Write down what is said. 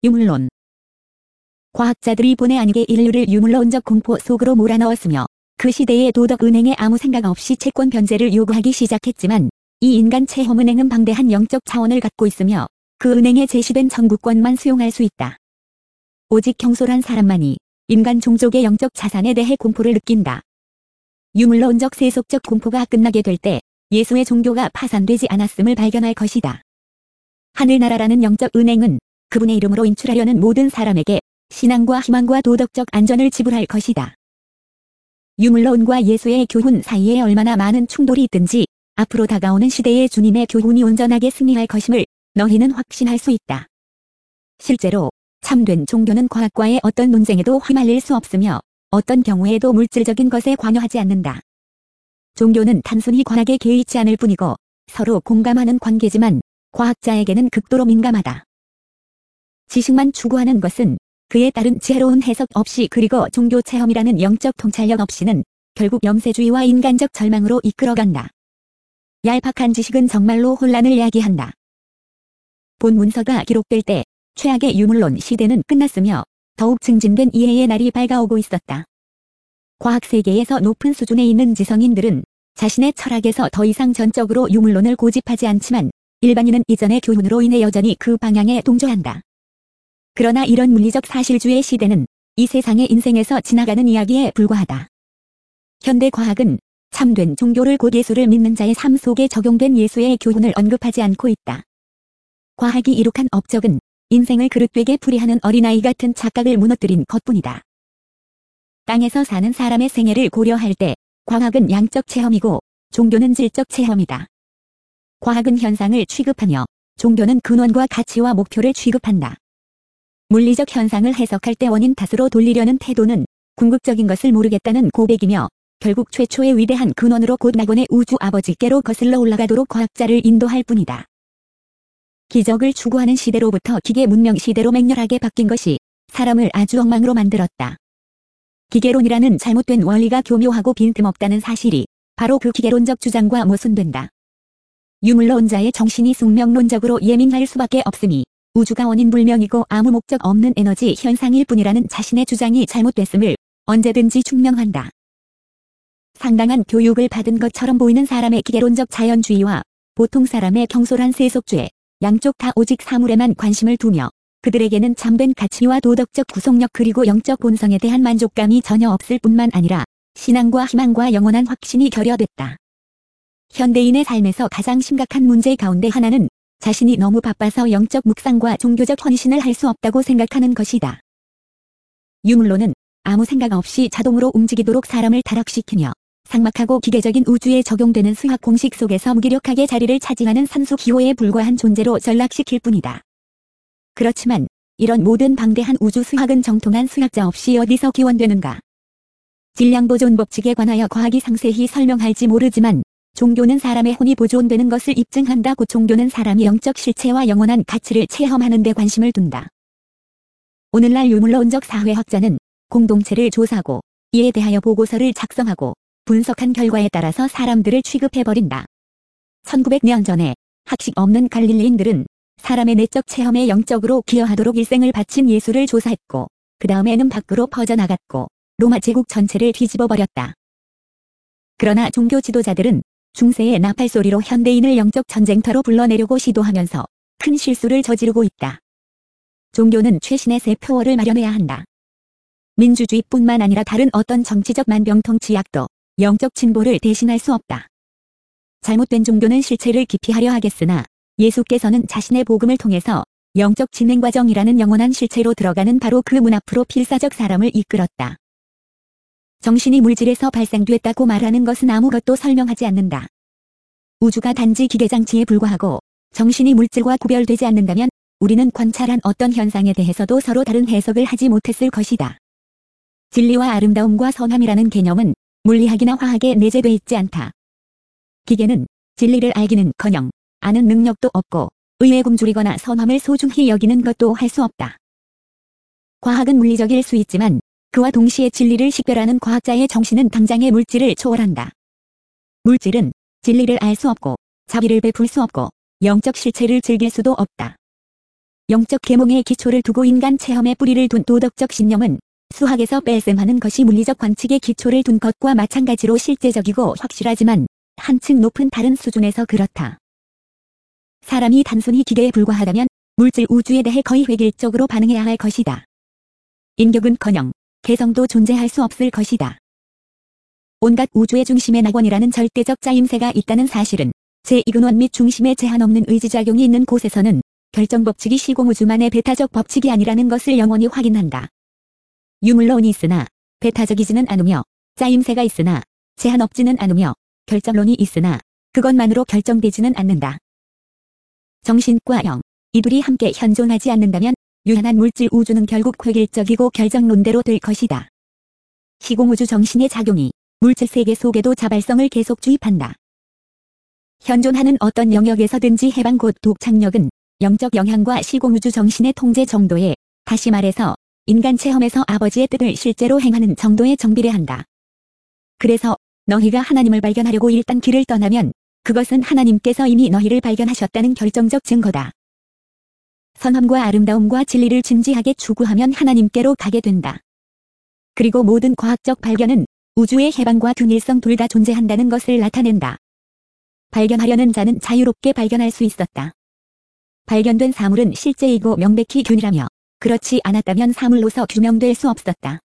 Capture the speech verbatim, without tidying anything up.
유물론. 과학자들이 본의 아니게 인류를 유물론적 공포 속으로 몰아넣었으며 그 시대의 도덕 은행에 아무 생각 없이 채권 변제를 요구하기 시작했지만 이 인간 체험 은행은 방대한 영적 차원을 갖고 있으며 그 은행에 제시된 청구권만 수용할 수 있다. 오직 경솔한 사람만이 인간 종족의 영적 자산에 대해 공포를 느낀다. 유물론적 세속적 공포가 끝나게 될 때 예수의 종교가 파산되지 않았음을 발견할 것이다. 하늘나라라는 영적 은행은 그분의 이름으로 인출하려는 모든 사람에게 신앙과 희망과 도덕적 안전을 지불할 것이다. 유물론과 예수의 교훈 사이에 얼마나 많은 충돌이 있든지 앞으로 다가오는 시대의 주님의 교훈이 온전하게 승리할 것임을 너희는 확신할 수 있다. 실제로 참된 종교는 과학과의 어떤 논쟁에도 휘말릴 수 없으며 어떤 경우에도 물질적인 것에 관여하지 않는다. 종교는 단순히 과학에 개의치 않을 뿐이고 서로 공감하는 관계지만 과학자에게는 극도로 민감하다. 지식만 추구하는 것은 그에 따른 지혜로운 해석 없이 그리고 종교 체험이라는 영적 통찰력 없이는 결국 염세주의와 인간적 절망으로 이끌어간다. 얄팍한 지식은 정말로 혼란을 야기한다. 본 문서가 기록될 때 최악의 유물론 시대는 끝났으며 더욱 증진된 이해의 날이 밝아오고 있었다. 과학세계에서 높은 수준에 있는 지성인들은 자신의 철학에서 더 이상 전적으로 유물론을 고집하지 않지만 일반인은 이전의 교훈으로 인해 여전히 그 방향에 동조한다. 그러나 이런 물리적 사실주의 시대는 이 세상의 인생에서 지나가는 이야기에 불과하다. 현대 과학은 참된 종교를 곧 예수를 믿는 자의 삶 속에 적용된 예수의 교훈을 언급하지 않고 있다. 과학이 이룩한 업적은 인생을 그릇되게 풀이하는 어린아이 같은 착각을 무너뜨린 것뿐이다. 땅에서 사는 사람의 생애를 고려할 때 과학은 양적 체험이고 종교는 질적 체험이다. 과학은 현상을 취급하며 종교는 근원과 가치와 목표를 취급한다. 물리적 현상을 해석할 때 원인 탓으로 돌리려는 태도는 궁극적인 것을 모르겠다는 고백이며 결국 최초의 위대한 근원으로 곧 낙원의 우주 아버지께로 거슬러 올라가도록 과학자를 인도할 뿐이다. 기적을 추구하는 시대로부터 기계 문명 시대로 맹렬하게 바뀐 것이 사람을 아주 엉망으로 만들었다. 기계론이라는 잘못된 원리가 교묘하고 빈틈없다는 사실이 바로 그 기계론적 주장과 모순된다. 유물론자의 정신이 숙명론적으로 예민할 수밖에 없으니 우주가 원인불명이고 아무 목적 없는 에너지 현상일 뿐이라는 자신의 주장이 잘못됐음을 언제든지 증명한다. 상당한 교육을 받은 것처럼 보이는 사람의 기계론적 자연주의와 보통 사람의 경솔한 세속주의, 양쪽 다 오직 사물에만 관심을 두며 그들에게는 참된 가치와 도덕적 구속력 그리고 영적 본성에 대한 만족감이 전혀 없을 뿐만 아니라 신앙과 희망과 영원한 확신이 결여됐다. 현대인의 삶에서 가장 심각한 문제 가운데 하나는 자신이 너무 바빠서 영적 묵상과 종교적 헌신을 할 수 없다고 생각하는 것이다. 유물론은 아무 생각 없이 자동으로 움직이도록 사람을 타락시키며 삭막하고 기계적인 우주에 적용되는 수학 공식 속에서 무기력하게 자리를 차지하는 산수 기호에 불과한 존재로 전락시킬 뿐이다. 그렇지만 이런 모든 방대한 우주 수학은 정통한 수학자 없이 어디서 기원되는가? 질량 보존 법칙에 관하여 과학이 상세히 설명할지 모르지만 종교는 사람의 혼이 보존되는 것을 입증한다. 곧 종교는 사람이 영적 실체와 영원한 가치를 체험하는 데 관심을 둔다. 오늘날 유물론적 사회학자는 공동체를 조사하고 이에 대하여 보고서를 작성하고 분석한 결과에 따라서 사람들을 취급해버린다. 천구백 년 전에 학식 없는 갈릴레인들은 사람의 내적 체험에 영적으로 기여하도록 일생을 바친 예수를 조사했고 그 다음에는 밖으로 퍼져나갔고 로마 제국 전체를 뒤집어버렸다. 그러나 종교 지도자들은 중세의 나팔소리로 현대인을 영적 전쟁터로 불러내려고 시도하면서 큰 실수를 저지르고 있다. 종교는 최신의 새 표어를 마련해야 한다. 민주주의뿐만 아니라 다른 어떤 정치적 만병통치약도 영적 진보를 대신할 수 없다. 잘못된 종교는 실체를 기피하려 하겠으나 예수께서는 자신의 복음을 통해서 영적 진행 과정이라는 영원한 실체로 들어가는 바로 그 문 앞으로 필사적 사람을 이끌었다. 정신이 물질에서 발생됐다고 말하는 것은 아무것도 설명하지 않는다. 우주가 단지 기계장치에 불과하고 정신이 물질과 구별되지 않는다면 우리는 관찰한 어떤 현상에 대해서도 서로 다른 해석을 하지 못했을 것이다. 진리와 아름다움과 선함이라는 개념은 물리학이나 화학에 내재돼 있지 않다. 기계는 진리를 알기는커녕 아는 능력도 없고 의에 굶주리거나 선함을 소중히 여기는 것도 할 수 없다. 과학은 물리적일 수 있지만 그와 동시에 진리를 식별하는 과학자의 정신은 당장의 물질을 초월한다. 물질은 진리를 알 수 없고 자비를 베풀 수 없고 영적 실체를 즐길 수도 없다. 영적 계몽의 기초를 두고 인간 체험에 뿌리를 둔 도덕적 신념은 수학에서 뺄셈하는 것이 물리적 관측의 기초를 둔 것과 마찬가지로 실제적이고 확실하지만 한층 높은 다른 수준에서 그렇다. 사람이 단순히 기계에 불과하다면 물질 우주에 대해 거의 획일적으로 반응해야 할 것이다. 인격은커녕 개성도 존재할 수 없을 것이다. 온갖 우주의 중심에 낙원이라는 절대적 짜임새가 있다는 사실은 제이 근원 및 중심에 제한 없는 의지작용이 있는 곳에서는 결정법칙이 시공우주만의 배타적 법칙이 아니라는 것을 영원히 확인한다. 유물론이 있으나 배타적이지는 않으며 짜임새가 있으나 제한 없지는 않으며 결정론이 있으나 그것만으로 결정되지는 않는다. 정신과 영, 이 둘이 함께 현존하지 않는다면 유한한 물질 우주는 결국 획일적이고 결정론대로 될 것이다. 시공우주 정신의 작용이 물질 세계 속에도 자발성을 계속 주입한다. 현존하는 어떤 영역에서든지 해방 곧 독창력은 영적 영향과 시공우주 정신의 통제 정도에, 다시 말해서 인간 체험에서 아버지의 뜻을 실제로 행하는 정도에 정비례한다. 그래서 너희가 하나님을 발견하려고 일단 길을 떠나면 그것은 하나님께서 이미 너희를 발견하셨다는 결정적 증거다. 선함과 아름다움과 진리를 진지하게 추구하면 하나님께로 가게 된다. 그리고 모든 과학적 발견은 우주의 해방과 균일성 둘 다 존재한다는 것을 나타낸다. 발견하려는 자는 자유롭게 발견할 수 있었다. 발견된 사물은 실제이고 명백히 균일하며 그렇지 않았다면 사물로서 규명될 수 없었다.